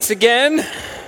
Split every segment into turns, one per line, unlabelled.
once again.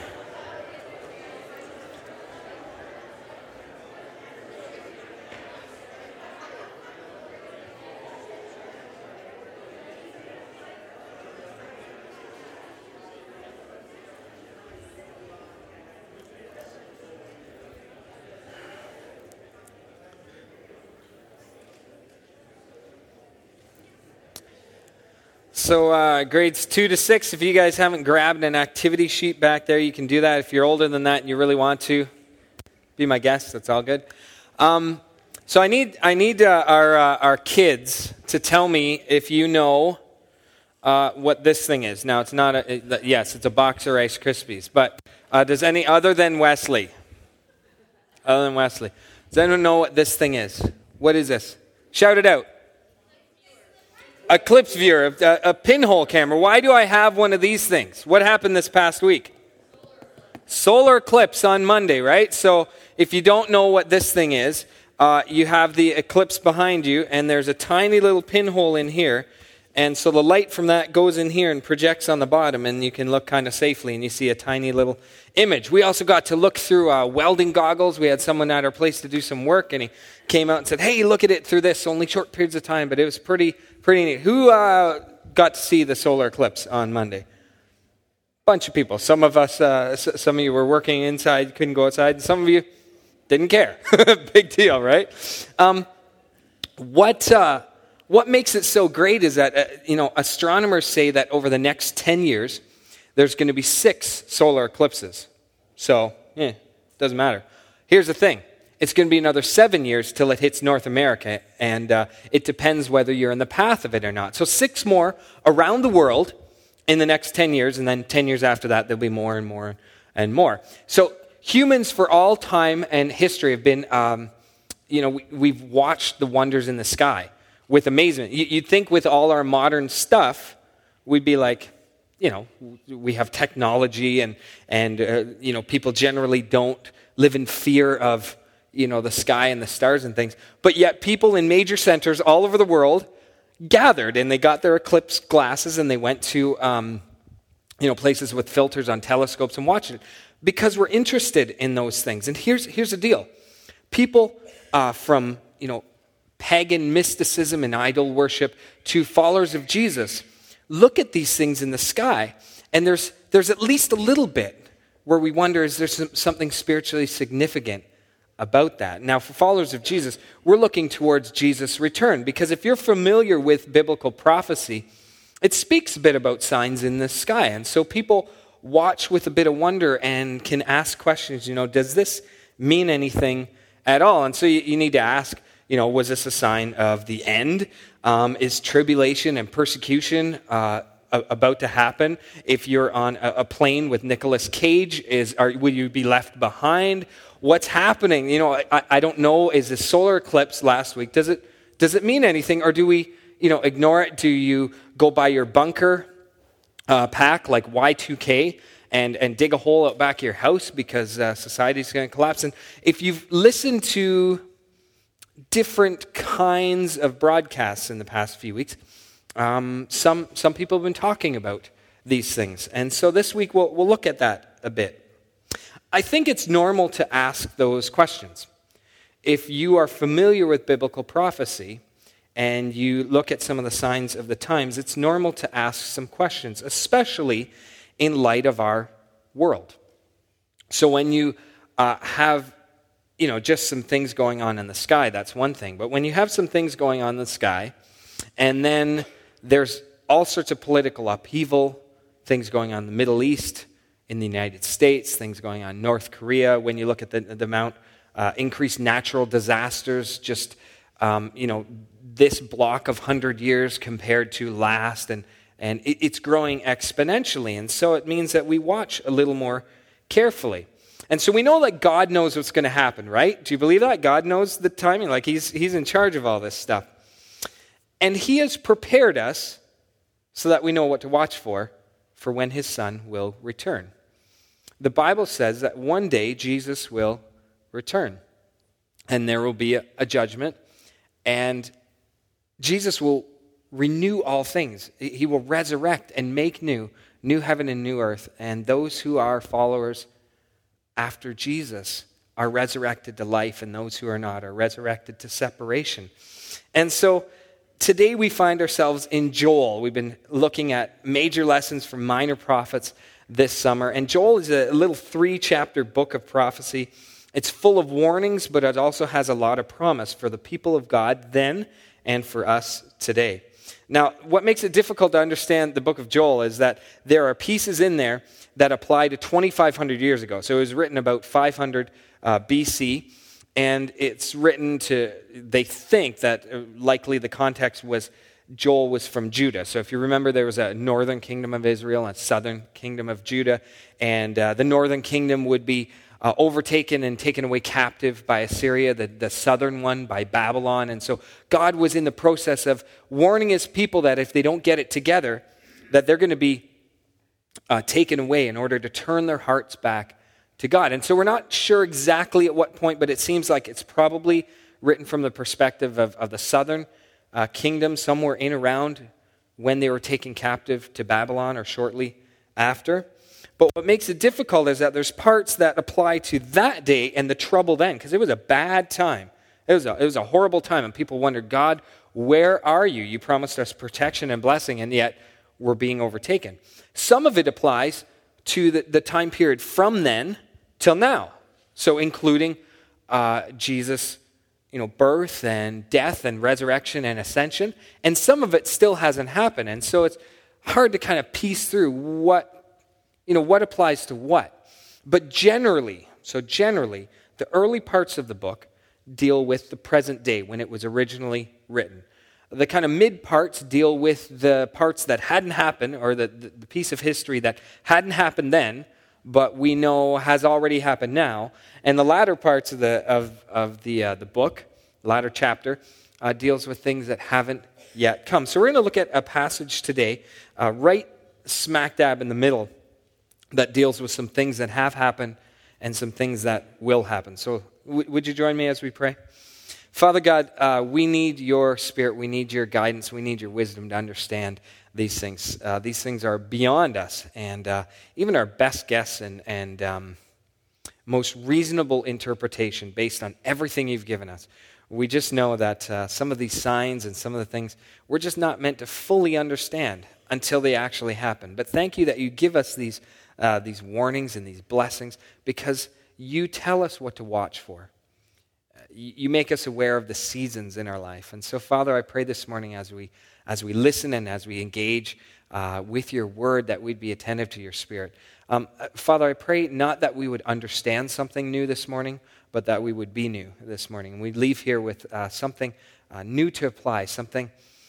So grades 2 to 6, if you guys haven't grabbed an activity sheet back there, you can do that. If you're older than that and you really want to, be my guest. That's all good. So I need our kids to tell me if you know what this thing is. Now, it's not yes, it's a box of Rice Krispies. But does any, other than Wesley, does anyone know what this thing is? What is this? Shout it out. Eclipse viewer, a pinhole camera. Why do I have one of these things? What happened this past week? Solar eclipse on Monday, right? So if you don't know what this thing is, you have the eclipse behind you, and there's a tiny little pinhole in here. And so the light from that goes in here and projects on the bottom, and you can look kind of safely, and you see a tiny little image. We also got to look through welding goggles. We had someone at our place to do some work, and he came out and said, hey, look at it through this. Only short periods of time, but it was pretty neat. Who got to see the solar eclipse on Monday? Bunch of people. Some of us, some of you were working inside, couldn't go outside, and some of you didn't care. Big deal, right? What makes it so great is that, astronomers say that over the next 10 years, there's going to be 6 solar eclipses. So, doesn't matter. Here's the thing. It's going to be another 7 years till it hits North America, and it depends whether you're in the path of it or not. So 6 more around the world in the next 10 years, and then 10 years after that, there'll be more and more and more. So humans for all time and history have been, we've watched the wonders in the sky with amazement. You'd think with all our modern stuff, we'd be like, we have technology and people generally don't live in fear of, the sky and the stars and things. But yet people in major centers all over the world gathered, and they got their eclipse glasses, and they went to, places with filters on telescopes and watched it because we're interested in those things. And here's the deal. People from, pagan mysticism and idol worship to followers of Jesus look at these things in the sky, and there's at least a little bit where we wonder, is there something spiritually significant about that? Now, for followers of Jesus, we're looking towards Jesus' return, because if you're familiar with biblical prophecy, it speaks a bit about signs in the sky, and so people watch with a bit of wonder and can ask questions, does this mean anything at all? And so you need to ask, was this a sign of the end? Is tribulation and persecution about to happen? If you're on a plane with Nicolas Cage, will you be left behind? What's happening? I don't know. Is the solar eclipse last week? Does it mean anything, or do we ignore it? Do you go by your bunker pack like Y2K and dig a hole out back of your house because society's going to collapse? And if you've listened to different kinds of broadcasts in the past few weeks, some people have been talking about these things. And so this week we'll look at that a bit. I think it's normal to ask those questions. If you are familiar with biblical prophecy and you look at some of the signs of the times, it's normal to ask some questions, especially in light of our world. So when you have just some things going on in the sky, that's one thing. But when you have some things going on in the sky, and then there's all sorts of political upheaval, things going on in the Middle East, in the United States, things going on in North Korea, when you look at the amount, increased natural disasters, just, this block of 100 years compared to last, and it's growing exponentially. And so it means that we watch a little more carefully. And so we know that God knows what's going to happen, right? Do you believe that? God knows the timing, like he's in charge of all this stuff. And he has prepared us so that we know what to watch for when his son will return. The Bible says that one day Jesus will return, and there will be a judgment, and Jesus will renew all things. He will resurrect and make new new heaven and new earth, and those who are followers after Jesus are resurrected to life, and those who are not are resurrected to separation. And so today we find ourselves in Joel. We've been looking at major lessons from minor prophets this summer, and Joel is a little 3-chapter book of prophecy. It's full of warnings, but it also has a lot of promise for the people of God then and for us today. Now, what makes it difficult to understand the book of Joel is that there are pieces in there that apply to 2,500 years ago. So it was written about 500 BC, and it's written to, they think that likely the context was Joel was from Judah. So if you remember, there was a northern kingdom of Israel and a southern kingdom of Judah, and the northern kingdom would be overtaken and taken away captive by Assyria, the southern one by Babylon. And so God was in the process of warning his people that if they don't get it together, that they're going to be taken away in order to turn their hearts back to God. And so we're not sure exactly at what point, but it seems like it's probably written from the perspective of the southern kingdom, somewhere in around when they were taken captive to Babylon or shortly after. But what makes it difficult is that there's parts that apply to that day and the trouble then, because it was a bad time. It was a horrible time, and people wondered, God, where are you? You promised us protection and blessing, and yet we're being overtaken. Some of it applies to the time period from then till now, so including Jesus' birth and death and resurrection and ascension, and some of it still hasn't happened, and so it's hard to kind of piece through what applies to what. But generally, the early parts of the book deal with the present day when it was originally written. The kind of mid parts deal with the parts that hadn't happened, or the piece of history that hadn't happened then, but we know has already happened now. And the latter parts of the book, latter chapter, deals with things that haven't yet come. So we're going to look at a passage today, right smack dab in the middle, that deals with some things that have happened and some things that will happen. So would you join me as we pray? Father God, we need your Spirit, we need your guidance, we need your wisdom to understand these things. These things are beyond us, and even our best guess and most reasonable interpretation based on everything you've given us. We just know that some of these signs and some of the things we're just not meant to fully understand until they actually happen. But thank you that you give us these warnings and these blessings because you tell us what to watch for. You make us aware of the seasons in our life. And so, Father, I pray this morning as we listen and as we engage with your word that we'd be attentive to your Spirit. Father, I pray not that we would understand something new this morning, but that we would be new this morning. And we'd leave here with something new to apply, something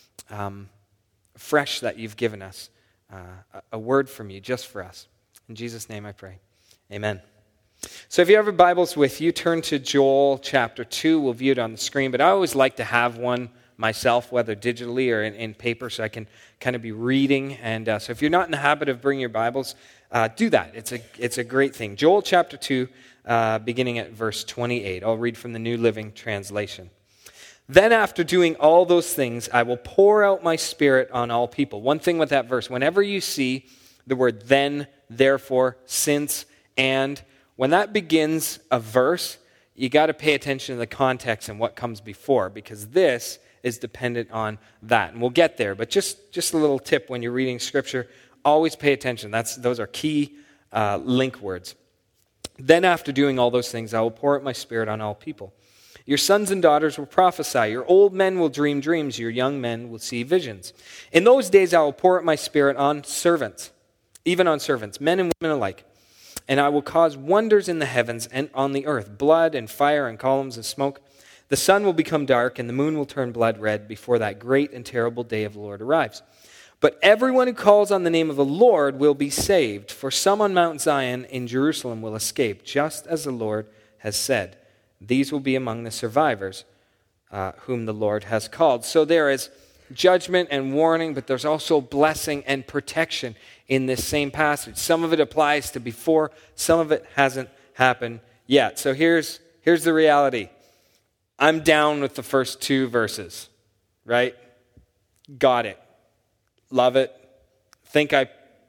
fresh that you've given us, a word from you just for us. In Jesus' name I pray. Amen. So if you have your Bibles with you, turn to Joel chapter 2. We'll view it on the screen, but I always like to have one myself, whether digitally or in paper, so I can kind of be reading. And so if you're not in the habit of bringing your Bibles, do that. It's a great thing. Joel chapter 2, beginning at verse 28. I'll read from the New Living Translation. Then after doing all those things, I will pour out my Spirit on all people. One thing with that verse, whenever you see the word then, therefore, since, and, when that begins a verse, you got to pay attention to the context and what comes before, because this is dependent on that. And we'll get there, but just a little tip when you're reading Scripture, always pay attention. Those are key link words. Then after doing all those things, I will pour out my Spirit on all people. Your sons and daughters will prophesy. Your old men will dream dreams. Your young men will see visions. In those days, I will pour out my Spirit on servants, even on servants, men and women alike. And I will cause wonders in the heavens and on the earth, blood and fire and columns of smoke. The sun will become dark and the moon will turn blood red before that great and terrible day of the Lord arrives. But everyone who calls on the name of the Lord will be saved. For some on Mount Zion in Jerusalem will escape, just as the Lord has said. These will be among the survivors whom the Lord has called. So there is judgment and warning, but there's also blessing and protection in this same passage. Some of it applies to before, some of it hasn't happened yet. So here's the reality. I'm down with the first two verses, right? Got it. Love it. Think I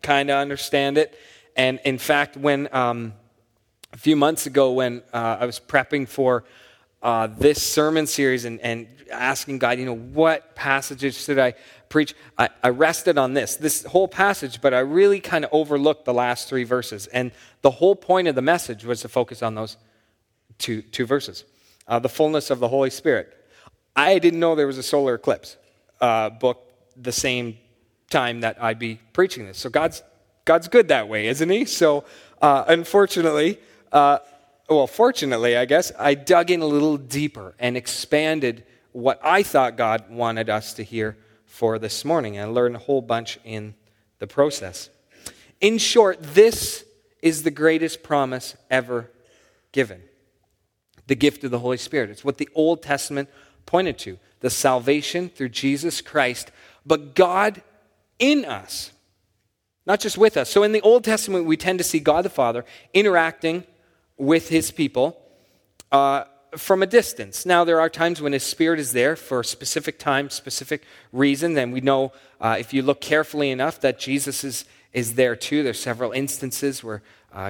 kind of understand it. And in fact, when a few months ago when I was prepping for this sermon series and asking God, what passages should I preach, I rested on this whole passage, but I really kind of overlooked the last 3 verses. And the whole point of the message was to focus on those two verses. The fullness of the Holy Spirit. I didn't know there was a solar eclipse book the same time that I'd be preaching this. So God's good that way, isn't he? So fortunately, I guess, I dug in a little deeper and expanded what I thought God wanted us to hear for this morning. And I learned a whole bunch in the process. In short, this is the greatest promise ever given. The gift of the Holy Spirit. It's what the Old Testament pointed to. The salvation through Jesus Christ, but God in us. Not just with us. So in the Old Testament, we tend to see God the Father interacting with his people from a distance. Now, there are times when his Spirit is there for a specific time, specific reason, and we know if you look carefully enough that Jesus is there too. There's several instances where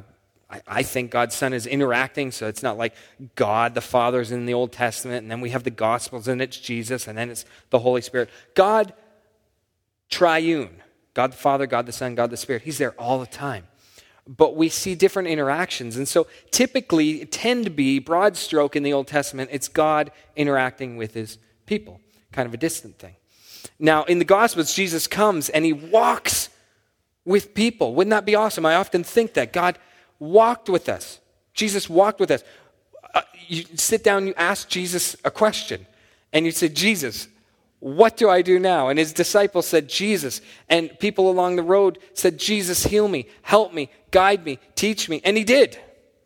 I think God's Son is interacting, so it's not like God the Father is in the Old Testament, and then we have the Gospels, and it's Jesus, and then it's the Holy Spirit. God triune. God the Father, God the Son, God the Spirit. He's there all the time. But we see different interactions. And so typically, it tend to be, broad stroke in the Old Testament, it's God interacting with his people. Kind of a distant thing. Now, in the Gospels, Jesus comes and he walks with people. Wouldn't that be awesome? I often think that God walked with us. Jesus walked with us. You sit down, you ask Jesus a question. And you say, Jesus, what do I do now? And his disciples said, Jesus. And people along the road said, Jesus, heal me, help me, guide me, teach me. And he did.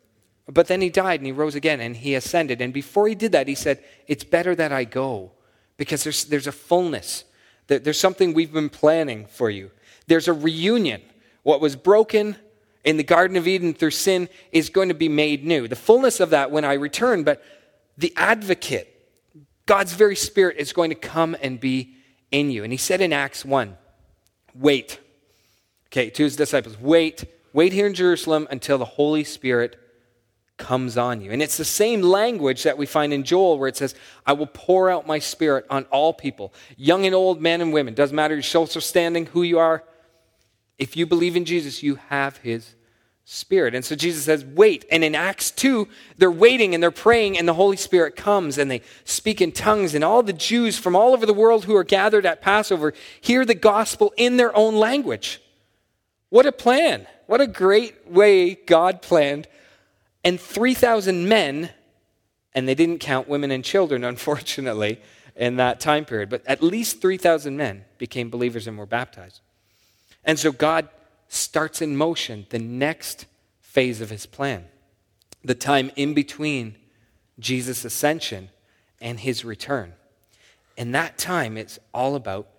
But then he died and he rose again and he ascended. And before he did that, he said, it's better that I go because there's a fullness. There's something we've been planning for you. There's a reunion. What was broken in the Garden of Eden through sin is going to be made new. The fullness of that when I return, but the advocate, God's very Spirit is going to come and be in you. And he said in Acts 1, wait. Okay, to his disciples, wait here in Jerusalem until the Holy Spirit comes on you. And it's the same language that we find in Joel where it says, I will pour out my Spirit on all people, young and old, men and women. Doesn't matter your social standing, who you are. If you believe in Jesus, you have his Spirit. And so Jesus says, wait. And in Acts 2, they're waiting and they're praying and the Holy Spirit comes and they speak in tongues and all the Jews from all over the world who are gathered at Passover hear the gospel in their own language. What a plan. What a great way God planned. And 3,000 men, and they didn't count women and children, unfortunately, in that time period, but at least 3,000 men became believers and were baptized. And so God starts in motion the next phase of his plan, the time in between Jesus' ascension and his return. And that time, it's all about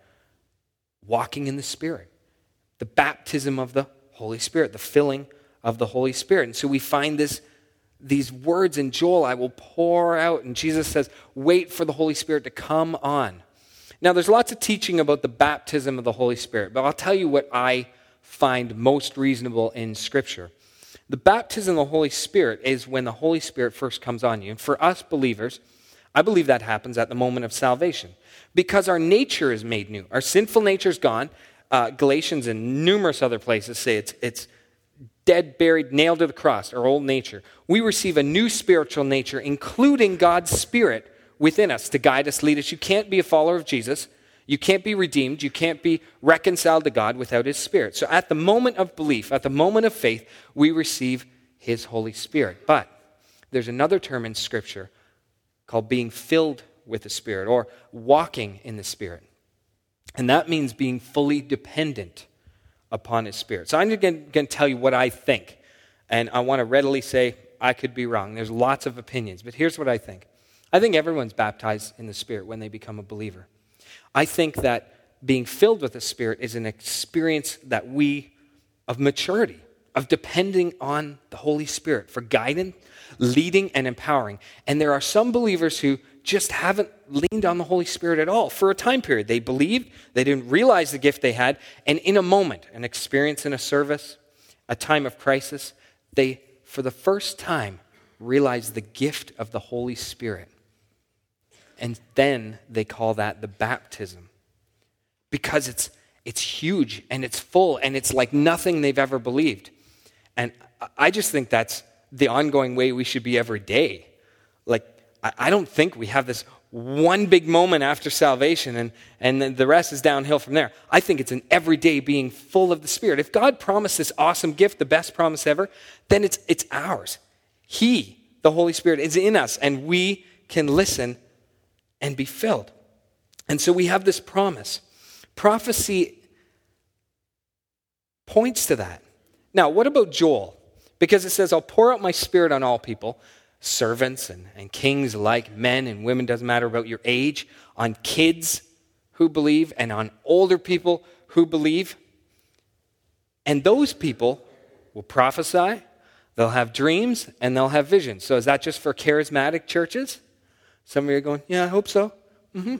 walking in the Spirit, the baptism of the Holy Spirit, the filling of the Holy Spirit. And so we find these words in Joel, I will pour out, and Jesus says, wait for the Holy Spirit to come on. Now, there's lots of teaching about the baptism of the Holy Spirit, but I'll tell you what I find most reasonable in Scripture. The baptism of the Holy Spirit is when the Holy Spirit first comes on you. And for us believers, I believe that happens at the moment of salvation because our nature is made new. Our sinful nature is gone. Galatians and numerous other places say it's dead, buried, nailed to the cross, our old nature. We receive a new spiritual nature, including God's Spirit within us to guide us, lead us. You can't be a follower of Jesus. You can't be redeemed. You can't be reconciled to God without his Spirit. So at the moment of belief, at the moment of faith, we receive his Holy Spirit. But there's another term in Scripture called being filled with the Spirit or walking in the Spirit. And that means being fully dependent upon his Spirit. So I'm going to tell you what I think. And I want to readily say I could be wrong. There's lots of opinions. But here's what I think. I think everyone's baptized in the Spirit when they become a believer. I think that being filled with the Spirit is an experience of maturity, of depending on the Holy Spirit for guidance, leading, and empowering. And there are some believers who just haven't leaned on the Holy Spirit at all for a time period. They believed, they didn't realize the gift they had, and in a moment, an experience in a service, a time of crisis, they, for the first time, realized the gift of the Holy Spirit. And then they call that the baptism. Because it's huge, and it's full, and it's like nothing they've ever believed. And I just think that's the ongoing way we should be every day. Like, I don't think we have this one big moment after salvation and then the rest is downhill from there. I think it's an everyday being full of the Spirit. If God promised this awesome gift, the best promise ever, then it's ours. He, the Holy Spirit, is in us, and we can listen and be filled. And so we have this promise. Prophecy points to that. Now, what about Joel? Because it says, I'll pour out my Spirit on all people, servants and kings alike, men and women, doesn't matter about your age, on kids who believe and on older people who believe. And those people will prophesy, they'll have dreams, and they'll have visions. So is that just for charismatic churches? Some of you are going, yeah, I hope so. Mm-hmm.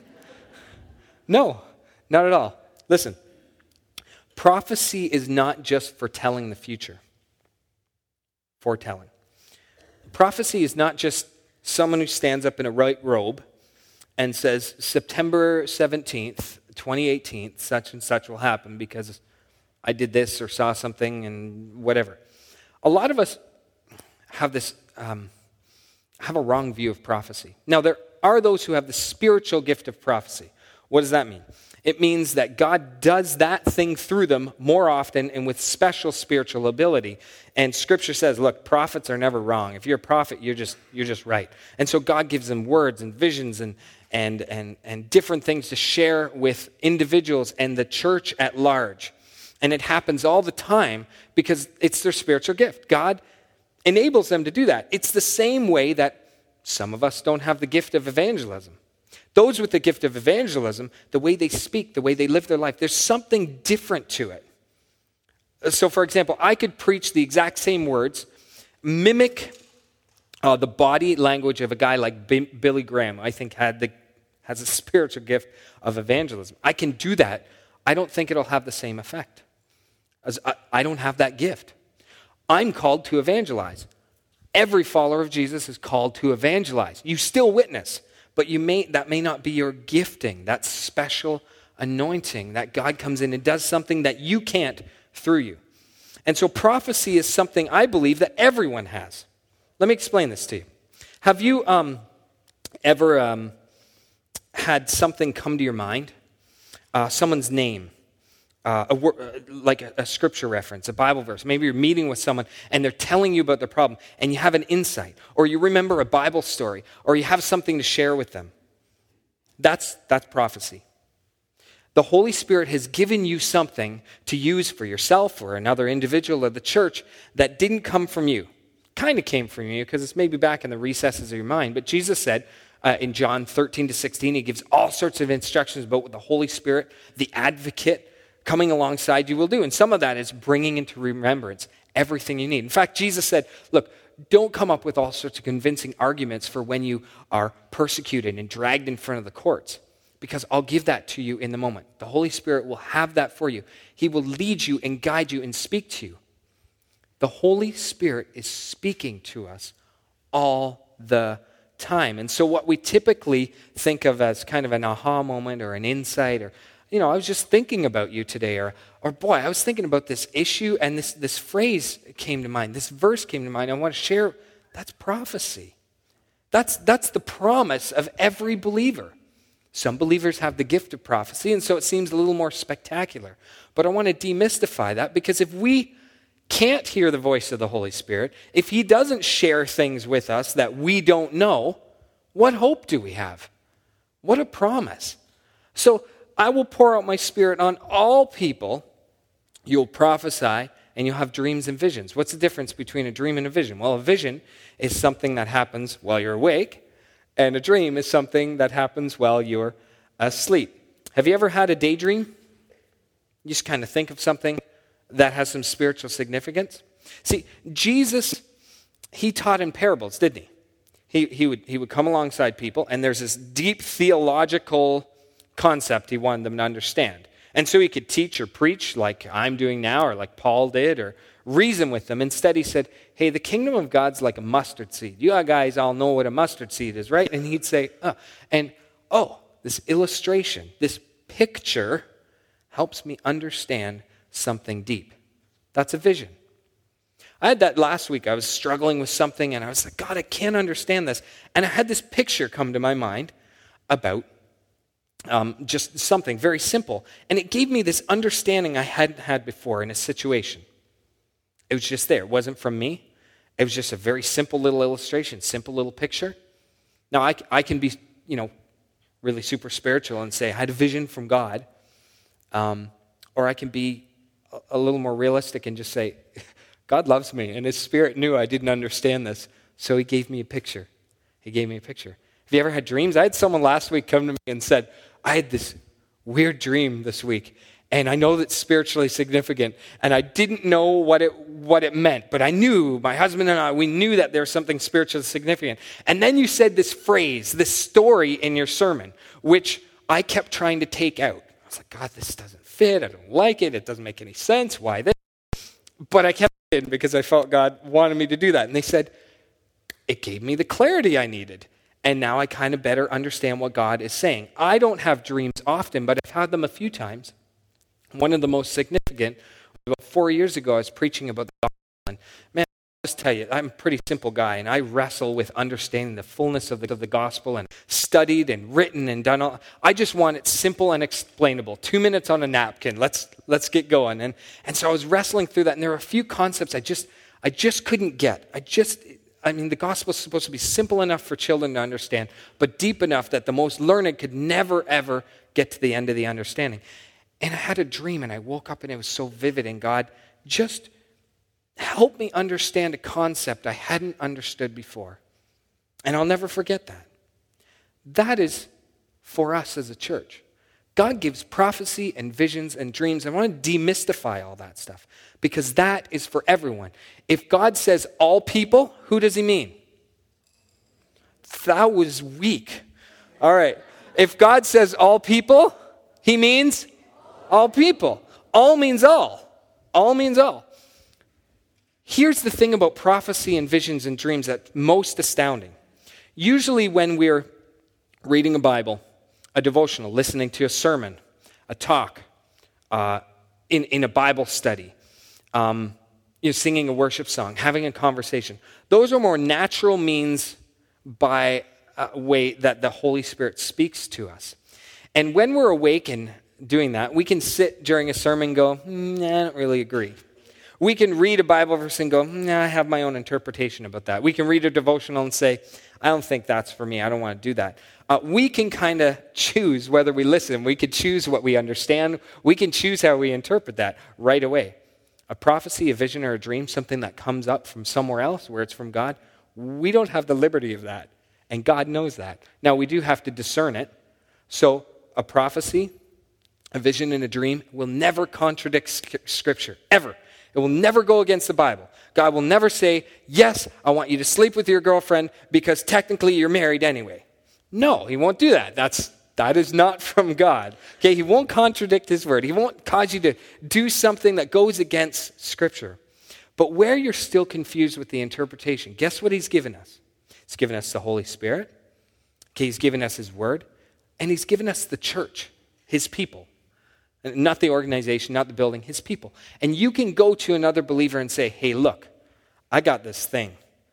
No, not at all. Listen, prophecy is not just foretelling the future. Foretelling. Prophecy is not just someone who stands up in a white robe and says, September 17th, 2018, such and such will happen because I did this or saw something and whatever. A lot of us have this, have a wrong view of prophecy. Now, there are those who have the spiritual gift of prophecy. What does that mean? It means that God does that thing through them more often and with special spiritual ability. And Scripture says, look, prophets are never wrong. If you're a prophet, you're just right. And so God gives them words and visions and different things to share with individuals and the church at large. And it happens all the time because it's their spiritual gift. God enables them to do that. It's the same way that some of us don't have the gift of evangelism. Those with the gift of evangelism, the way they speak, the way they live their life, there's something different to it. So, for example, I could preach the exact same words, mimic the body language of a guy like Billy Graham, I think has a spiritual gift of evangelism. I can do that. I don't think it'll have the same effect. As I don't have that gift. I'm called to evangelize. Every follower of Jesus is called to evangelize. You still witness. But that may not be your gifting, that special anointing that God comes in and does something that you can't through you. And so prophecy is something I believe that everyone has. Let me explain this to you. Have you ever had something come to your mind? Someone's name, like a scripture reference, a Bible verse. Maybe you're meeting with someone and they're telling you about their problem and you have an insight, or you remember a Bible story, or you have something to share with them. That's prophecy. The Holy Spirit has given you something to use for yourself or another individual or the church that didn't come from you. Kind of came from you because it's maybe back in the recesses of your mind. But Jesus said in John 13-16, he gives all sorts of instructions about what the Holy Spirit, the advocate, coming alongside you will do. And some of that is bringing into remembrance everything you need. In fact, Jesus said, look, don't come up with all sorts of convincing arguments for when you are persecuted and dragged in front of the courts, because I'll give that to you in the moment. The Holy Spirit will have that for you. He will lead you and guide you and speak to you. The Holy Spirit is speaking to us all the time. And so what we typically think of as kind of an aha moment or an insight, or I was just thinking about you today, or boy, I was thinking about this issue and this phrase came to mind, this verse came to mind, I want to share. That's prophecy. That's the promise of every believer. Some believers have the gift of prophecy, and so it seems a little more spectacular. But I want to demystify that, because if we can't hear the voice of the Holy Spirit, if he doesn't share things with us that we don't know, what hope do we have? What a promise. So, I will pour out my Spirit on all people. You'll prophesy and you'll have dreams and visions. What's the difference between a dream and a vision? Well, a vision is something that happens while you're awake, and a dream is something that happens while you're asleep. Have you ever had a daydream? You just kind of think of something that has some spiritual significance. See, Jesus, he taught in parables, didn't he? he would come alongside people, and there's this deep theological concept he wanted them to understand. And so he could teach or preach like I'm doing now, or like Paul did, or reason with them. Instead, he said, hey, the kingdom of God's like a mustard seed. You guys all know what a mustard seed is, right? And he'd say, this illustration, this picture helps me understand something deep. That's a vision. I had that last week. I was struggling with something, and I was like, God, I can't understand this. And I had this picture come to my mind about just something very simple. And it gave me this understanding I hadn't had before in a situation. It was just there. It wasn't from me. It was just a very simple little illustration, simple little picture. Now, I can be, really super spiritual and say, I had a vision from God. Or I can be a little more realistic and just say, God loves me, and his Spirit knew I didn't understand this, so he gave me a picture. He gave me a picture. Have you ever had dreams? I had someone last week come to me and said, I had this weird dream this week, and I know that's spiritually significant, and I didn't know what it meant, but I knew, my husband and I, we knew that there was something spiritually significant. And then you said this phrase, this story in your sermon, which I kept trying to take out. I was like, God, this doesn't fit. I don't like it. It doesn't make any sense. Why this? But I kept it because I felt God wanted me to do that. And they said, it gave me the clarity I needed. And now I kind of better understand what God is saying. I don't have dreams often, but I've had them a few times. One of the most significant, about 4 years ago, I was preaching about the gospel. And man, I'll just tell you, I'm a pretty simple guy, and I wrestle with understanding the fullness of the gospel, and studied and written and done all. I just want it simple and explainable. 2 minutes on a napkin. Let's get going. And so I was wrestling through that, and there were a few concepts I just couldn't get. The gospel is supposed to be simple enough for children to understand, but deep enough that the most learned could never, ever get to the end of the understanding. And I had a dream, and I woke up, and it was so vivid, and God just helped me understand a concept I hadn't understood before. And I'll never forget that. That is for us as a church. God gives prophecy and visions and dreams. I want to demystify all that stuff, because that is for everyone. If God says all people, who does he mean? That was weak. All right. If God says all people, he means all people. All means all. All means all. Here's the thing about prophecy and visions and dreams that's most astounding. Usually when we're reading a Bible, a devotional, listening to a sermon, a talk, in a Bible study, singing a worship song, having a conversation, those are more natural means by a way that the Holy Spirit speaks to us. And when we're awake and doing that, we can sit during a sermon and go, I don't really agree. We can read a Bible verse and go, I have my own interpretation about that. We can read a devotional and say, I don't think that's for me. I don't want to do that. We can kind of choose whether we listen. We can choose what we understand. We can choose how we interpret that right away. A prophecy, a vision, or a dream, something that comes up from somewhere else where it's from God, we don't have the liberty of that. And God knows that. Now, we do have to discern it. So a prophecy, a vision, and a dream will never contradict Scripture, ever. It will never go against the Bible. God will never say, yes, I want you to sleep with your girlfriend because technically you're married anyway. No, he won't do that. That is not from God. Okay, he won't contradict his word. He won't cause you to do something that goes against Scripture. But where you're still confused with the interpretation, guess what he's given us? He's given us the Holy Spirit. Okay, he's given us his word. And he's given us the church, his people. Not the organization, not the building, his people. And you can go to another believer and say, hey, look, I got this thing.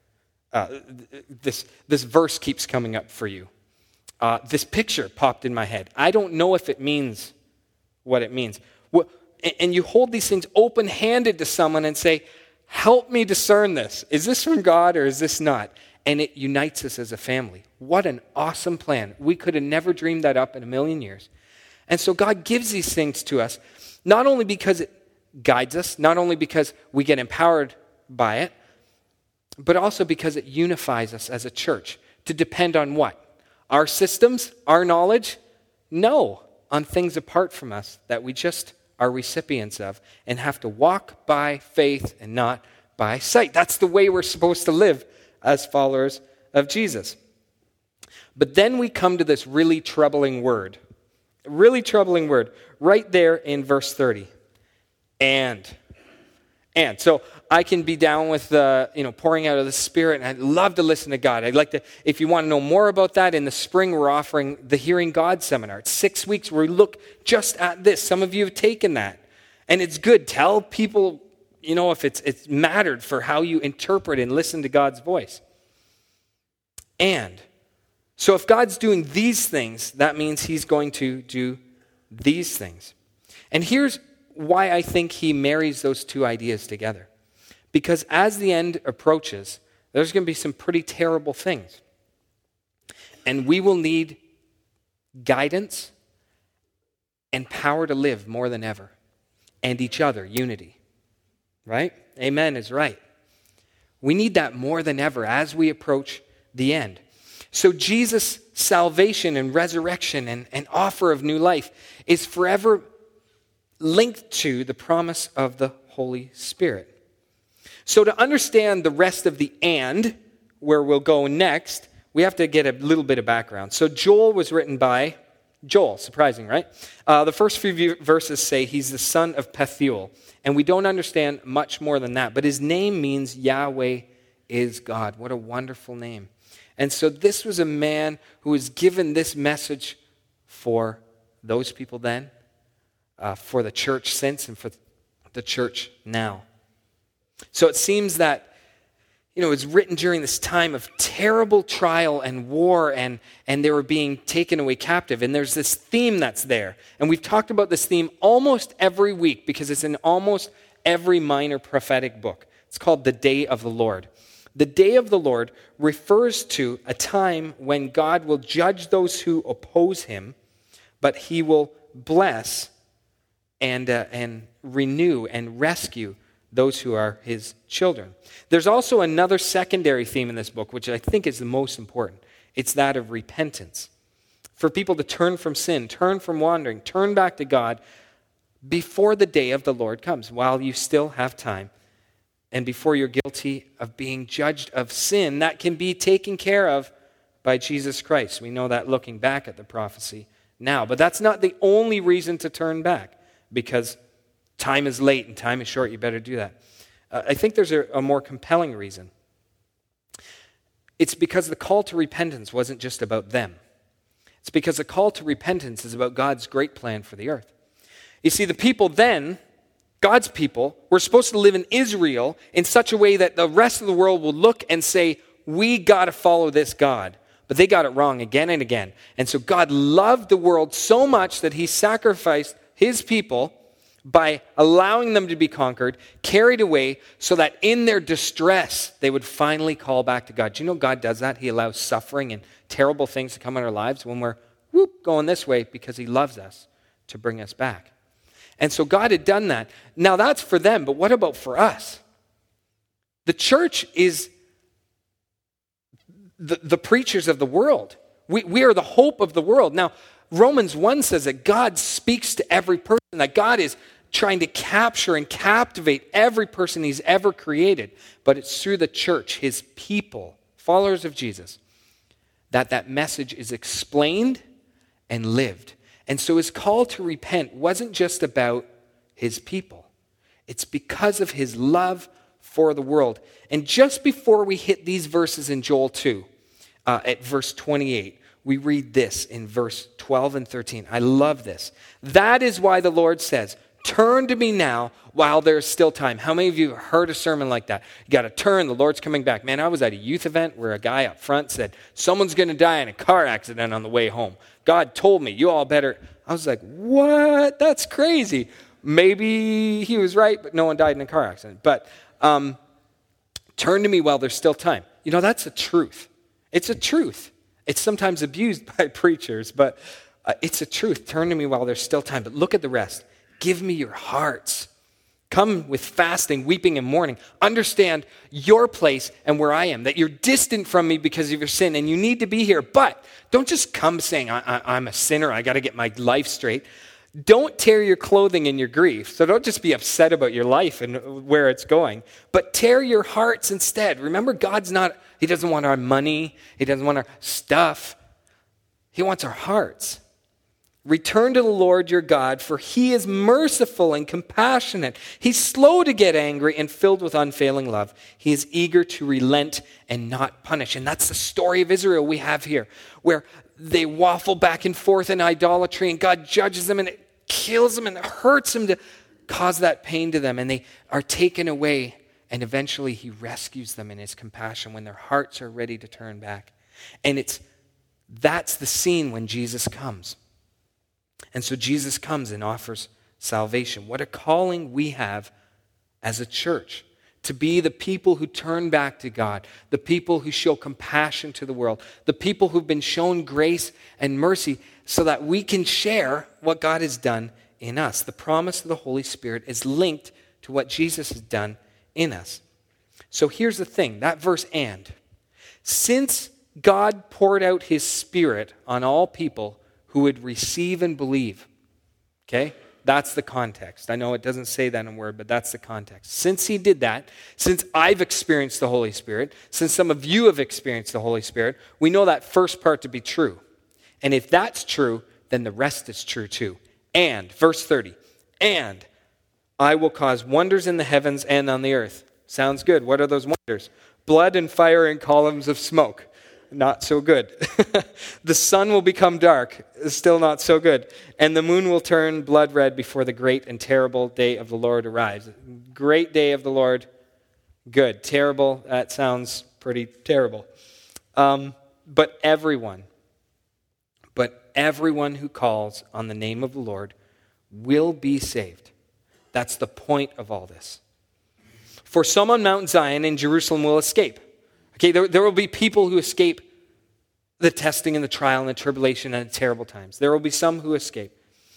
This verse keeps coming up for you. This picture popped in my head. I don't know if it means what it means. And you hold these things open-handed to someone and say, help me discern this. Is this from God or is this not? And it unites us as a family. What an awesome plan. We could have never dreamed that up in a million years. And so God gives these things to us, not only because it guides us, not only because we get empowered by it, but also because it unifies us as a church to depend on what? Our systems, our knowledge? No, on things apart from us that we just are recipients of and have to walk by faith and not by sight. That's the way we're supposed to live as followers of Jesus. But then we come to this really troubling word right there in verse 30. And. So I can be down with pouring out of the Spirit, and I'd love to listen to God. I'd like to, if you want to know more about that, in the spring we're offering the Hearing God Seminar. It's 6 weeks where we look just at this. Some of you have taken that, and it's good. Tell people, if it's mattered for how you interpret and listen to God's voice. And so if God's doing these things, that means he's going to do these things. And here's why I think he marries those two ideas together. Because as the end approaches, there's going to be some pretty terrible things. And we will need guidance and power to live more than ever. And each other, unity. Right? Amen is right. We need that more than ever as we approach the end. So Jesus' salvation and resurrection and offer of new life is forever linked to the promise of the Holy Spirit. So to understand the rest of the and, where we'll go next, we have to get a little bit of background. So Joel was written by Joel, surprising, right? The first few verses say he's the son of Pethuel, and we don't understand much more than that, but his name means Yahweh is God. What a wonderful name. And so this was a man who was given this message for those people then, for the church since, and for the church now. So it seems that, it was written during this time of terrible trial and war, and they were being taken away captive. And there's this theme that's there. And we've talked about this theme almost every week because it's in almost every minor prophetic book. It's called the Day of the Lord. The Day of the Lord refers to a time when God will judge those who oppose him, but he will bless and renew and rescue those who are his children. There's also another secondary theme in this book, which I think is the most important. It's that of repentance. For people to turn from sin, turn from wandering, turn back to God before the day of the Lord comes, while you still have time, and before you're guilty of being judged of sin that can be taken care of by Jesus Christ. We know that looking back at the prophecy now. But that's not the only reason to turn back. Because time is late and time is short, you better do that. I think there's a more compelling reason. It's because the call to repentance wasn't just about them. It's because the call to repentance is about God's great plan for the earth. You see, the people then, God's people, were supposed to live in Israel in such a way that the rest of the world will look and say, we got to follow this God. But they got it wrong again and again. And so God loved the world so much that he sacrificed his people by allowing them to be conquered, carried away, so that in their distress, they would finally call back to God. Do you know God does that? He allows suffering and terrible things to come in our lives when we're going this way because he loves us to bring us back. And so God had done that. Now that's for them, but what about for us? The church is the preachers of the world. We are the hope of the world. Now, Romans 1 says that God speaks to every person, that God is trying to capture and captivate every person he's ever created. But it's through the church, his people, followers of Jesus, that message is explained and lived. And so his call to repent wasn't just about his people. It's because of his love for the world. And just before we hit these verses in Joel 2, at verse 28, we read this in verse 12 and 13. I love this. That is why the Lord says, turn to me now while there is still time. How many of you have heard a sermon like that? You got to turn, the Lord's coming back. Man, I was at a youth event where a guy up front said, someone's going to die in a car accident on the way home. God told me, you all better. I was like, what? That's crazy. Maybe he was right, but no one died in a car accident. But turn to me while there's still time. That's a truth. It's a truth. It's sometimes abused by preachers, but it's a truth. Turn to me while there's still time. But look at the rest. Give me your hearts. Come with fasting, weeping, and mourning. Understand your place and where I am, that you're distant from me because of your sin, and you need to be here. But don't just come saying, I'm a sinner, I got to get my life straight. Don't tear your clothing in your grief. So don't just be upset about your life and where it's going, but tear your hearts instead. Remember, He doesn't want our money. He doesn't want our stuff. He wants our hearts. Return to the Lord your God, for he is merciful and compassionate. He's slow to get angry and filled with unfailing love. He is eager to relent and not punish. And that's the story of Israel we have here, where they waffle back and forth in idolatry, and God judges them, and it kills them, and it hurts them to cause that pain to them. And they are taken away, and eventually he rescues them in his compassion when their hearts are ready to turn back. And that's the scene when Jesus comes. And so Jesus comes and offers salvation. What a calling we have as a church, to be the people who turn back to God, the people who show compassion to the world, the people who've been shown grace and mercy so that we can share what God has done in us. The promise of the Holy Spirit is linked to what Jesus has done in us. So here's the thing, that verse "and." Since God poured out his Spirit on all people who would receive and believe. Okay? That's the context. I know it doesn't say that in a word, but that's the context. Since he did that, since I've experienced the Holy Spirit, since some of you have experienced the Holy Spirit, we know that first part to be true. And if that's true, then the rest is true too. And, verse 30, and I will cause wonders in the heavens and on the earth. Sounds good. What are those wonders? Blood and fire and columns of smoke. Not so good. The sun will become dark. Still not so good. And the moon will turn blood red before the great and terrible day of the Lord arrives. Great day of the Lord. Good. Terrible. That sounds pretty terrible. But everyone who calls on the name of the Lord will be saved. That's the point of all this. For some on Mount Zion in Jerusalem will escape. Okay, there will be people who escape the testing and the trial and the tribulation and the terrible times. There will be some who escape.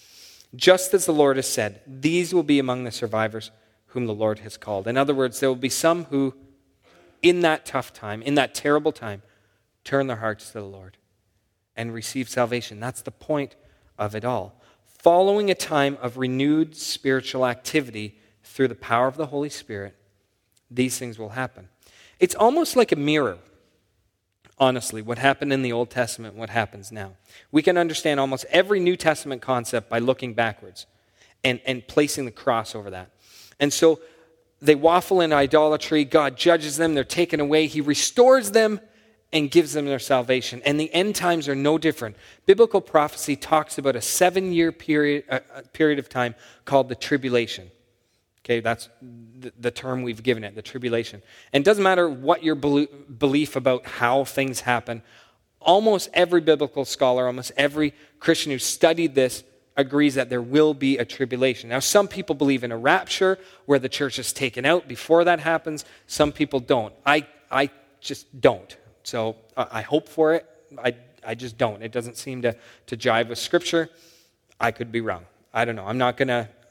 Just as the Lord has said, these will be among the survivors whom the Lord has called. In other words, there will be some who, in that tough time, in that terrible time, turn their hearts to the Lord and receive salvation. That's the point of it all. Following a time of renewed spiritual activity through the power of the Holy Spirit, these things will happen. It's almost like a mirror, honestly, what happened in the Old Testament, what happens now. We can understand almost every New Testament concept by looking backwards and placing the cross over that. And so they waffle in idolatry. God judges them. They're taken away. He restores them and gives them their salvation. And the end times are no different. Biblical prophecy talks about a 7-year period of time called the tribulation. Okay, that's the term we've given it, the tribulation. And it doesn't matter what your belief about how things happen. Almost every biblical scholar, almost every Christian who studied this agrees that there will be a tribulation. Now, some people believe in a rapture where the church is taken out before that happens. Some people don't. I just don't. So I hope for it. I just don't. It doesn't seem to jive with Scripture. I could be wrong. I don't know. I'm not going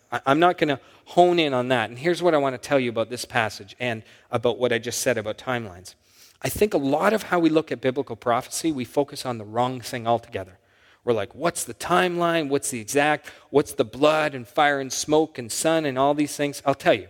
to hone in on that. And here's what I want to tell you about this passage and about what I just said about timelines. I think a lot of how we look at biblical prophecy, we focus on the wrong thing altogether. We're like, what's the timeline? What's the exact? What's the blood and fire and smoke and sun and all these things? I'll tell you.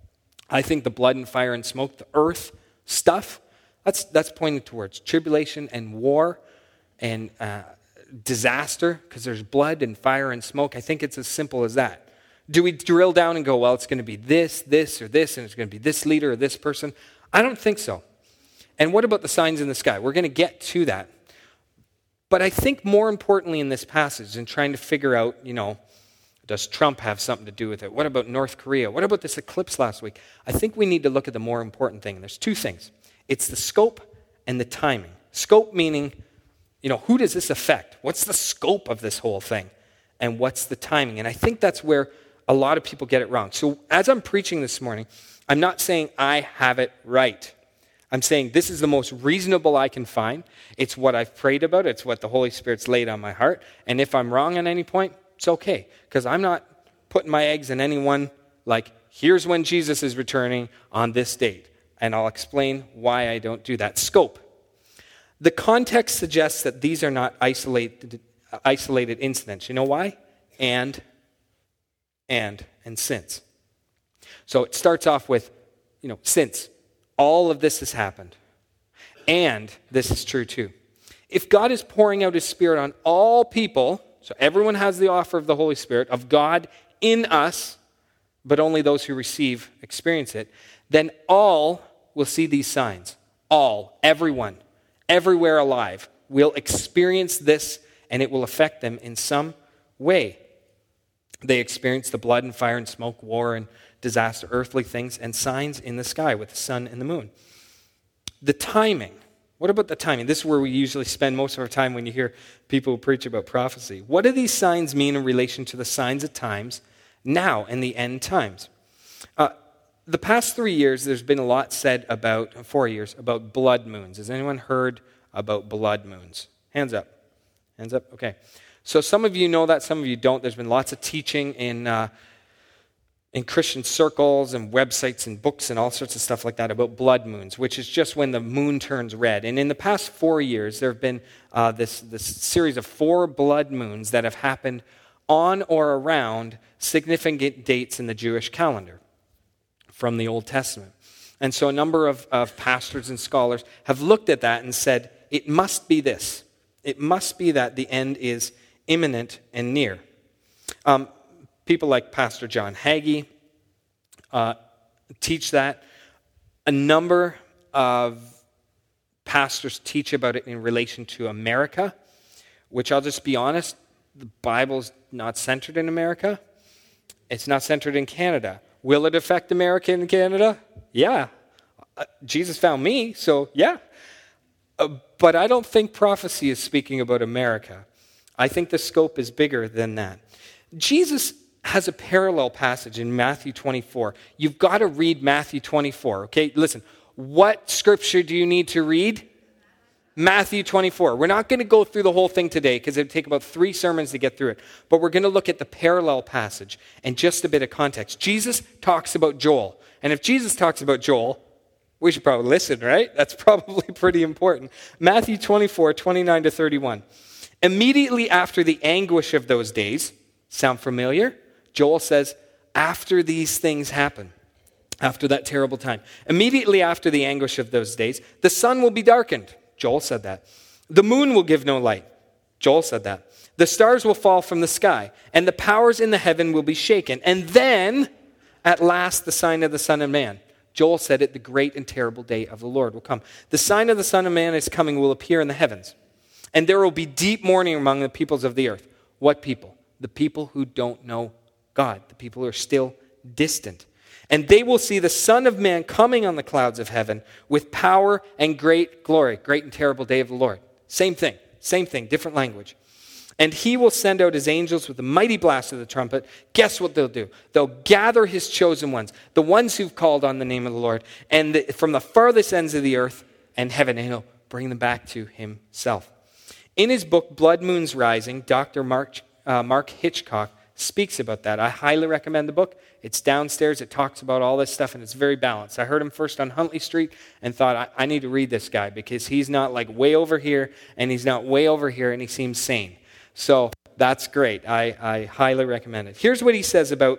I think the blood and fire and smoke, the earth stuff, that's pointing towards tribulation and war and disaster, because there's blood and fire and smoke. I think it's as simple as that. Do we drill down and go, well, it's going to be this, or this, and it's going to be this leader or this person? I don't think so. And what about the signs in the sky? We're going to get to that. But I think more importantly in this passage, in trying to figure out, does Trump have something to do with it? What about North Korea? What about this eclipse last week? I think we need to look at the more important thing. There's two things. It's the scope and the timing. Scope meaning, who does this affect? What's the scope of this whole thing? And what's the timing? And I think that's where a lot of people get it wrong. So as I'm preaching this morning, I'm not saying I have it right. I'm saying this is the most reasonable I can find. It's what I've prayed about. It's what the Holy Spirit's laid on my heart. And if I'm wrong at any point, it's okay. Because I'm not putting my eggs in any one, like, here's when Jesus is returning on this date. And I'll explain why I don't do that. Scope. The context suggests that these are not isolated incidents. You know why? And and since. So it starts off with, since all of this has happened. And this is true too. If God is pouring out his Spirit on all people, so everyone has the offer of the Holy Spirit, of God in us, but only those who receive experience it, then all will see these signs. All, everyone, everywhere alive will experience this, and it will affect them in some way. They experience the blood and fire and smoke, war and disaster, earthly things, and signs in the sky with the sun and the moon. The timing. What about the timing? This is where we usually spend most of our time when you hear people preach about prophecy. What do these signs mean in relation to the signs of times now and the end times? The past 3 years, there's been a lot said about, 4 years, about blood moons. Has anyone heard about blood moons? Hands up. Hands up? Okay. So some of you know that, some of you don't. There's been lots of teaching in Christian circles and websites and books and all sorts of stuff like that about blood moons, which is just when the moon turns red. And in the past 4 years, there have been this series of 4 blood moons that have happened on or around significant dates in the Jewish calendar from the Old Testament. And so a number of pastors and scholars have looked at that and said, it must be this. It must be that the end is imminent and near. People like Pastor John Hagee teach that. A number of pastors teach about it in relation to America, which I'll just be honest, the Bible's not centered in America. It's not centered in Canada. Will it affect America and Canada? Yeah. Jesus found me, so yeah. But I don't think prophecy is speaking about America. I think the scope is bigger than that. Jesus has a parallel passage in Matthew 24. You've got to read Matthew 24, okay? Listen, what scripture do you need to read? Matthew 24. We're not going to go through the whole thing today because it would take about 3 sermons to get through it. But we're going to look at the parallel passage and just a bit of context. Jesus talks about Joel. And if Jesus talks about Joel, we should probably listen, right? That's probably pretty important. Matthew 24, 29 to 31. Immediately after the anguish of those days, sound familiar? Joel says, after these things happen, after that terrible time, immediately after the anguish of those days, the sun will be darkened. Joel said that. The moon will give no light. Joel said that. The stars will fall from the sky, and the powers in the heaven will be shaken. And then, at last, the sign of the Son of Man. Joel said it, the great and terrible day of the Lord will come. The sign of the Son of Man is coming, will appear in the heavens. And there will be deep mourning among the peoples of the earth. What people? The people who don't know God. The people who are still distant. And they will see the Son of Man coming on the clouds of heaven with power and great glory. Great and terrible day of the Lord. Same thing, different language. And he will send out his angels with a mighty blast of the trumpet. Guess what they'll do? They'll gather his chosen ones, the ones who've called on the name of the Lord, and from the farthest ends of the earth and heaven, and he'll bring them back to himself. In his book, Blood Moons Rising, Dr. Mark Hitchcock speaks about that. I highly recommend the book. It's downstairs. It talks about all this stuff, and it's very balanced. I heard him first on Huntley Street and thought, I need to read this guy because he's not like way over here, and he's not way over here, and he seems sane. So that's great. I highly recommend it. Here's what he says about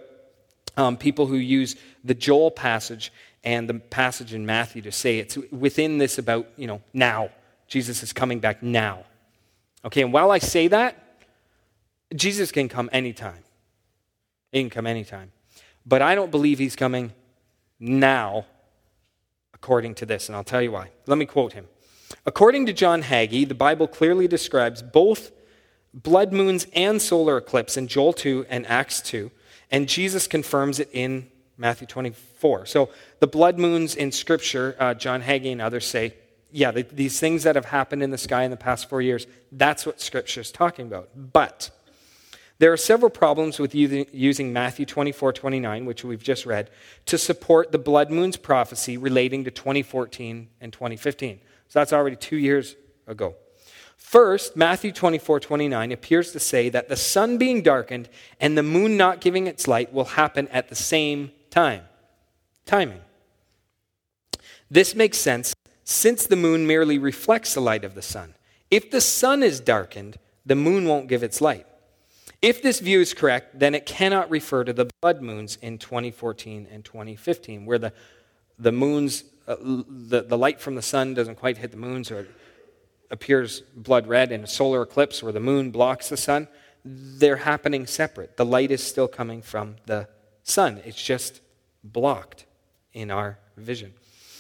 people who use the Joel passage and the passage in Matthew to say it's within this about, now. Jesus is coming back now. Okay, and while I say that, Jesus can come anytime. He can come anytime. But I don't believe he's coming now, according to this, and I'll tell you why. Let me quote him. According to John Hagee, the Bible clearly describes both blood moons and solar eclipse in Joel 2 and Acts 2, and Jesus confirms it in Matthew 24. So the blood moons in Scripture, John Hagee and others say, these things that have happened in the sky in the past 4 years, that's what Scripture is talking about. But there are several problems with using Matthew 24:29, which we've just read, to support the blood moons prophecy relating to 2014 and 2015. So that's already 2 years ago. First, Matthew 24:29 appears to say that the sun being darkened and the moon not giving its light will happen at the same time. Timing. This makes sense since the moon merely reflects the light of the sun. If the sun is darkened, the moon won't give its light. If this view is correct, then it cannot refer to the blood moons in 2014 and 2015, where the moons, the light from the sun doesn't quite hit the moon, so it appears blood red in a solar eclipse where the moon blocks the sun. They're happening separate. The light is still coming from the sun. It's just blocked in our vision.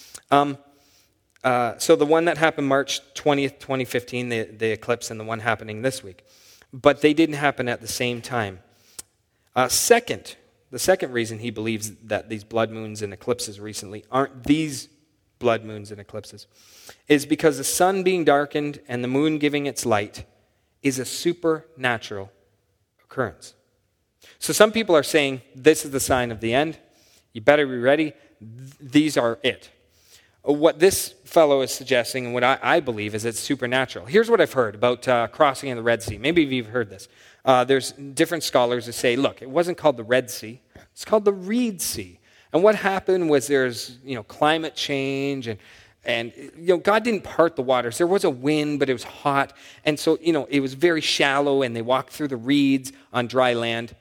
So the one that happened March 20th, 2015, the eclipse, and the one happening this week. But they didn't happen at the same time. The second reason he believes that these blood moons and eclipses recently aren't these blood moons and eclipses is because the sun being darkened and the moon giving its light is a supernatural occurrence. So some people are saying this is the sign of the end. You better be ready. These are it. What this fellow is suggesting, and what I believe, is it's supernatural. Here's what I've heard about crossing in the Red Sea. Maybe you've heard this. There's different scholars that say, look, it wasn't called the Red Sea. It's called the Reed Sea. And what happened was there's climate change, and God didn't part the waters. There was a wind, but it was hot. And so, it was very shallow, and they walked through the reeds on dry land.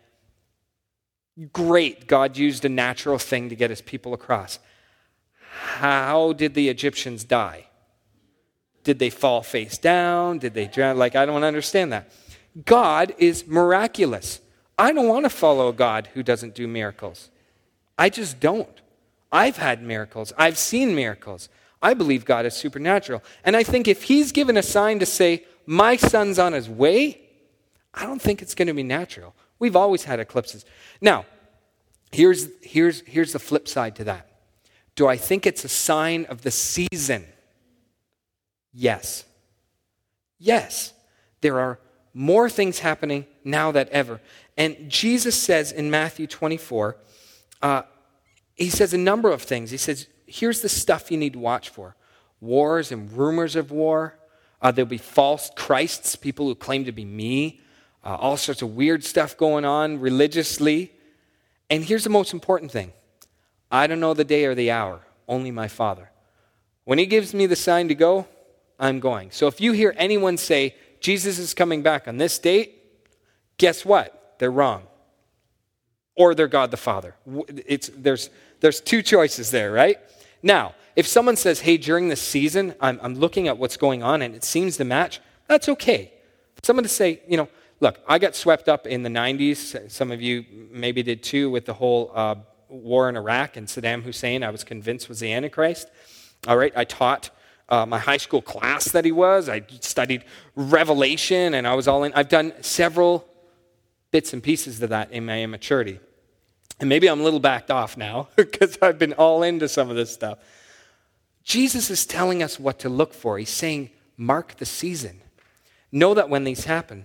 Great. God used a natural thing to get his people across. How did the Egyptians die? Did they fall face down? Did they drown? I don't understand that. God is miraculous. I don't want to follow a God who doesn't do miracles. I just don't. I've had miracles. I've seen miracles. I believe God is supernatural. And I think if he's given a sign to say, my son's on his way, I don't think it's going to be natural. We've always had eclipses. Now, here's the flip side to that. Do I think it's a sign of the season? Yes. Yes. There are more things happening now than ever. And Jesus says in Matthew 24, he says a number of things. He says, here's the stuff you need to watch for. Wars and rumors of war. There'll be false Christs, people who claim to be me. All sorts of weird stuff going on religiously. And here's the most important thing. I don't know the day or the hour, only my Father. When he gives me the sign to go, I'm going. So if you hear anyone say, Jesus is coming back on this date, guess what? They're wrong. Or they're God the Father. There's two choices there, right? Now, if someone says, hey, during this season, I'm looking at what's going on and it seems to match, that's okay. Someone to say, look, I got swept up in the 90s. Some of you maybe did too with the whole war in Iraq and Saddam Hussein, I was convinced was the Antichrist. All right, I taught my high school class that he was. I studied Revelation, and I was all in. I've done several bits and pieces of that in my immaturity. And maybe I'm a little backed off now because I've been all into some of this stuff. Jesus is telling us what to look for. He's saying, mark the season. Know that when these happen,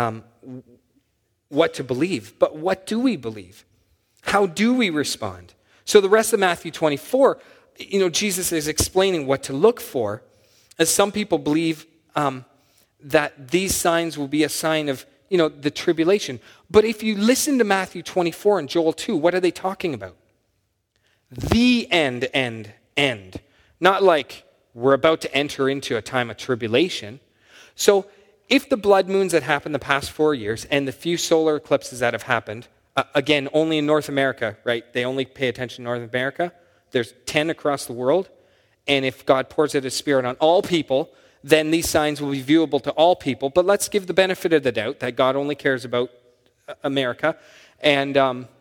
what to believe. But what do we believe? How do we respond? So the rest of Matthew 24, Jesus is explaining what to look for, as some people believe that these signs will be a sign of, the tribulation. But if you listen to Matthew 24 and Joel 2, what are they talking about? The end. Not like we're about to enter into a time of tribulation. So if the blood moons that happened the past 4 years and the few solar eclipses that have happened, again, only in North America, right? They only pay attention to North America. There's 10 across the world. And if God pours out his Spirit on all people, then these signs will be viewable to all people. But let's give the benefit of the doubt that God only cares about America. And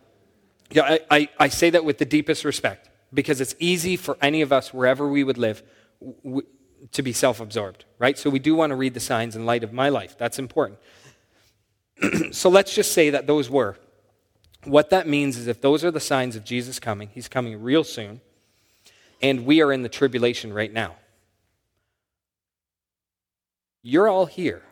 I say that with the deepest respect, because it's easy for any of us, wherever we would live, to be self-absorbed, right? So we do want to read the signs in light of my life. That's important. So let's just say that those were. What that means is if those are the signs of Jesus coming, he's coming real soon, and we are in the tribulation right now. You're all here.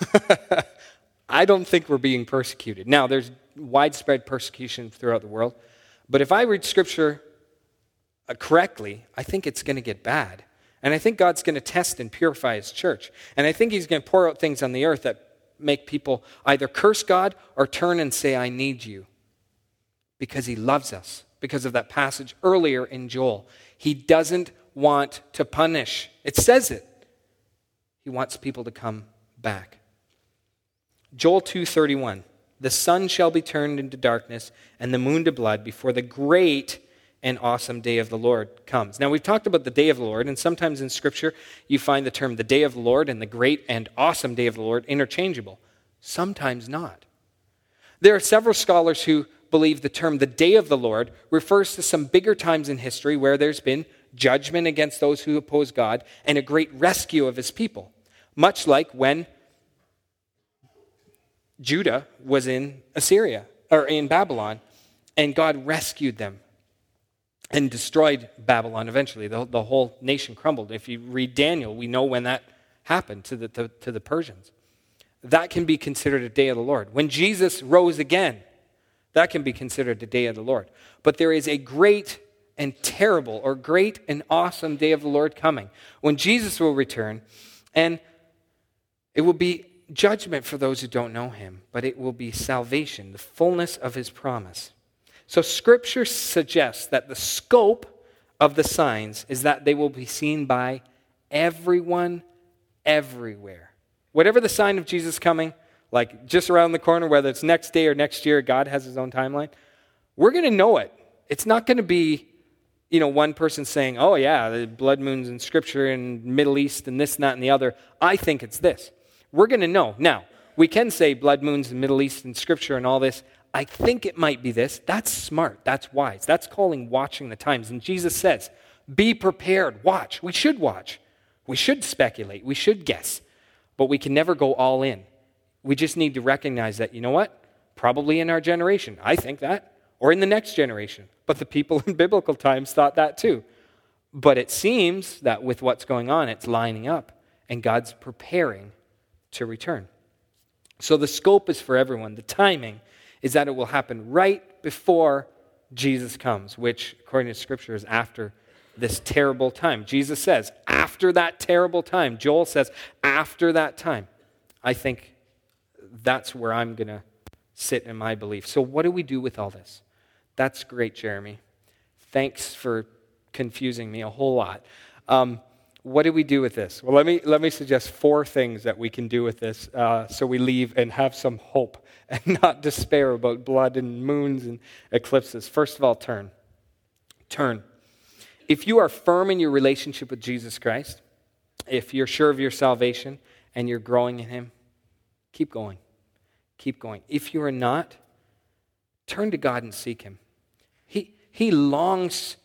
I don't think we're being persecuted. Now, there's widespread persecution throughout the world, but if I read Scripture correctly, I think it's going to get bad. And I think God's going to test and purify his church. And I think he's going to pour out things on the earth that make people either curse God or turn and say, I need you. Because he loves us. Because of that passage earlier in Joel. He doesn't want to punish. It says it. He wants people to come back. Joel 2:31. The sun shall be turned into darkness and the moon to blood before the great and awesome day of the Lord comes. Now, we've talked about the day of the Lord, and sometimes in Scripture you find the term the day of the Lord and the great and awesome day of the Lord interchangeable. Sometimes not. There are several scholars who believe the term the day of the Lord refers to some bigger times in history where there's been judgment against those who oppose God and a great rescue of his people. Much like when Judah was in Assyria, or in Babylon, and God rescued them and destroyed Babylon eventually. The whole nation crumbled. If you read Daniel, we know when that happened to the Persians. That can be considered a day of the Lord. When Jesus rose again, that can be considered the day of the Lord. But there is a great and terrible, or great and awesome day of the Lord coming, when Jesus will return, and it will be judgment for those who don't know him, but it will be salvation, the fullness of his promise. So Scripture suggests that the scope of the signs is that they will be seen by everyone, everywhere. Whatever the sign of Jesus coming, like just around the corner, whether it's next day or next year, God has his own timeline, we're going to know it. It's not going to be, one person saying, oh yeah, the blood moons in Scripture and Middle East and this and that and the other. I think it's this. We're going to know. Now, we can say blood moons in Middle East and Scripture and all this. I think it might be this. That's smart. That's wise. That's calling watching the times. And Jesus says, be prepared. Watch. We should watch. We should speculate. We should guess. But we can never go all in. We just need to recognize that, you know what? Probably in our generation. I think that. Or in the next generation. But the people in biblical times thought that too. But it seems that with what's going on, it's lining up. And God's preparing to return. So the scope is for everyone. The timing is that it will happen right before Jesus comes, which, according to Scripture, is after this terrible time. Jesus says, after that terrible time. Joel says, after that time. I think that's where I'm going to sit in my belief. So what do we do with all this? That's great, Jeremy. Thanks for confusing me a whole lot. What do we do with this? Well, let me suggest 4 things that we can do with this so we leave and have some hope and not despair about blood and moons and eclipses. First of all, turn. Turn. If you are firm in your relationship with Jesus Christ, if you're sure of your salvation and you're growing in him, keep going. Keep going. If you are not, turn to God and seek him. He longs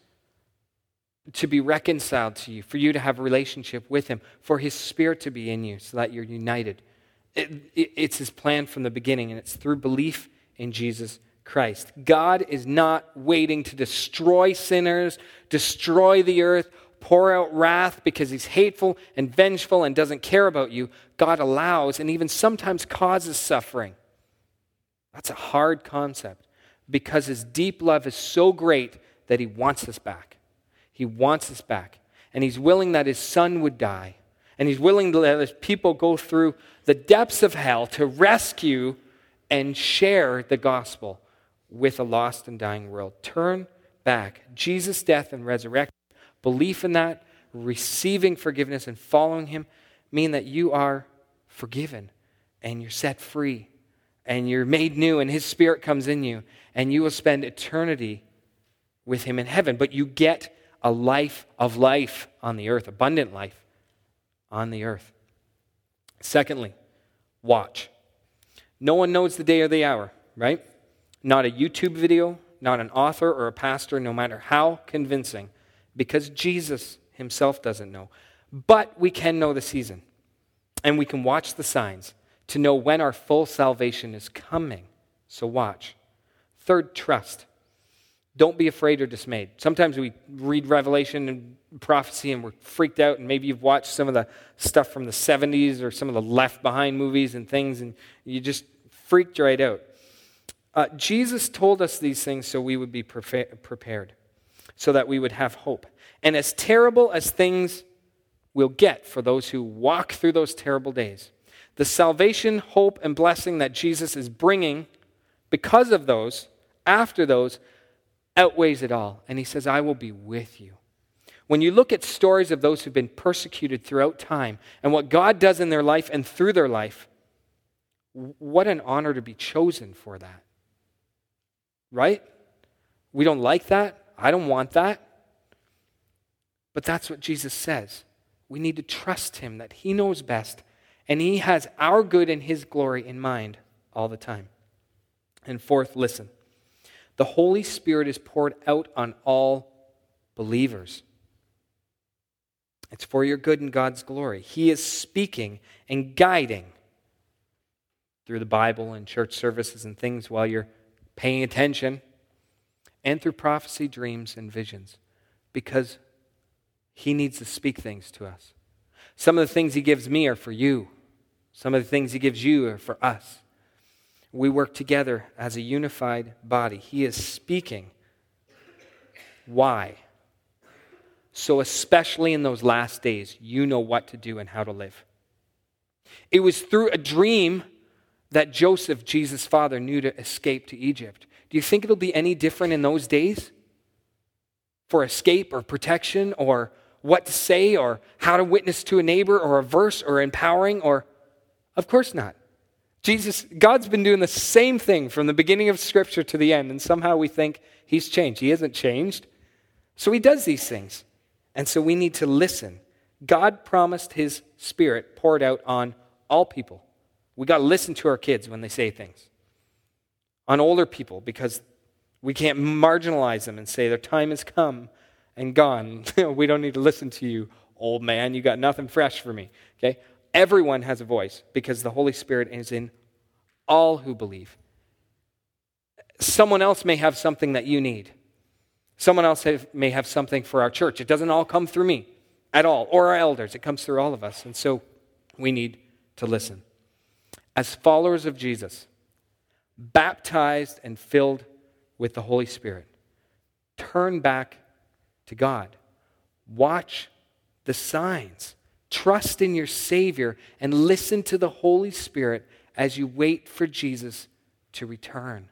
to be reconciled to you, for you to have a relationship with him, for his Spirit to be in you so that you're united. It's his plan from the beginning, and it's through belief in Jesus Christ. God is not waiting to destroy sinners, destroy the earth, pour out wrath because he's hateful and vengeful and doesn't care about you. God allows and even sometimes causes suffering. That's a hard concept because his deep love is so great that he wants us back. He wants us back. And he's willing that his son would die. And he's willing to let his people go through the depths of hell to rescue and share the gospel with a lost and dying world. Turn back. Jesus' death and resurrection, belief in that, receiving forgiveness and following him mean that you are forgiven and you're set free and you're made new and his Spirit comes in you and you will spend eternity with him in heaven. But you get a life of life on the earth, abundant life on the earth. Secondly, watch. No one knows the day or the hour, right? Not a YouTube video, not an author or a pastor, no matter how convincing, because Jesus himself doesn't know. But we can know the season, and we can watch the signs to know when our full salvation is coming. So watch. Third, trust. Don't be afraid or dismayed. Sometimes we read Revelation and prophecy and we're freaked out, and maybe you've watched some of the stuff from the 70s or some of the Left Behind movies and things, and you just freaked right out. Jesus told us these things so we would be prepared, so that we would have hope. And as terrible as things will get for those who walk through those terrible days, the salvation, hope, and blessing that Jesus is bringing because of those, after those, outweighs it all. And he says, I will be with you. When you look at stories of those who've been persecuted throughout time and what God does in their life and through their life, What an honor to be chosen for that. Right? We don't like that. I don't want that. But that's what Jesus says. We need to trust him that he knows best, and he has our good and his glory in mind all the time. And fourth, listen. The Holy Spirit is poured out on all believers. It's for your good and God's glory. He is speaking and guiding through the Bible and church services and things while you're paying attention, and through prophecy, dreams, and visions, because he needs to speak things to us. Some of the things he gives me are for you. Some of the things he gives you are for us. We work together as a unified body. He is speaking. Why? So especially in those last days, you know what to do and how to live. It was through a dream that Joseph, Jesus' father, knew to escape to Egypt. Do you think it'll be any different in those days? For escape or protection or what to say or how to witness to a neighbor or a verse or empowering or... Of course not. God's been doing the same thing from the beginning of Scripture to the end, and somehow we think he's changed. He hasn't changed. So he does these things. And so we need to listen. God promised his Spirit poured out on all people. We got to listen to our kids when they say things. On older people, because we can't marginalize them and say their time has come and gone. We don't need to listen to you, old man. You got nothing fresh for me. Okay? Everyone has a voice because the Holy Spirit is in all who believe. Someone else may have something that you need. Someone else may have something for our church. It doesn't all come through me at all, or our elders. It comes through all of us. And so we need to listen. As followers of Jesus, baptized and filled with the Holy Spirit, turn back to God. Watch the signs. Trust in your Savior and listen to the Holy Spirit as you wait for Jesus to return.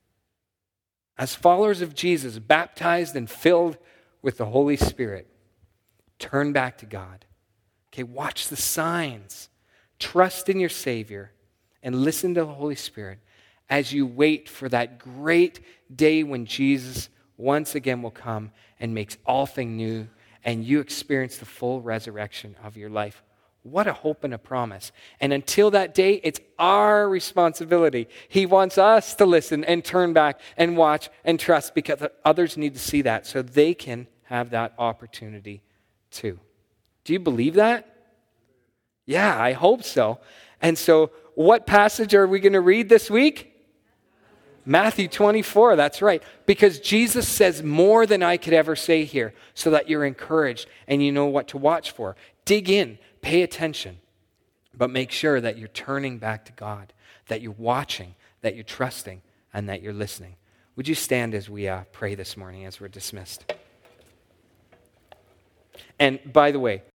As followers of Jesus, baptized and filled with the Holy Spirit, turn back to God. Okay, watch the signs. Trust in your Savior and listen to the Holy Spirit as you wait for that great day when Jesus once again will come and makes all things new and you experience the full resurrection of your life. What a hope and a promise. And until that day, it's our responsibility. He wants us to listen and turn back and watch and trust because others need to see that so they can have that opportunity too. Do you believe that? Yeah, I hope so. And so what passage are we going to read this week? Matthew 24, that's right. Because Jesus says more than I could ever say here so that you're encouraged and you know what to watch for. Dig in, pay attention, but make sure that you're turning back to God, that you're watching, that you're trusting, and that you're listening. Would you stand as we pray this morning as we're dismissed? And by the way,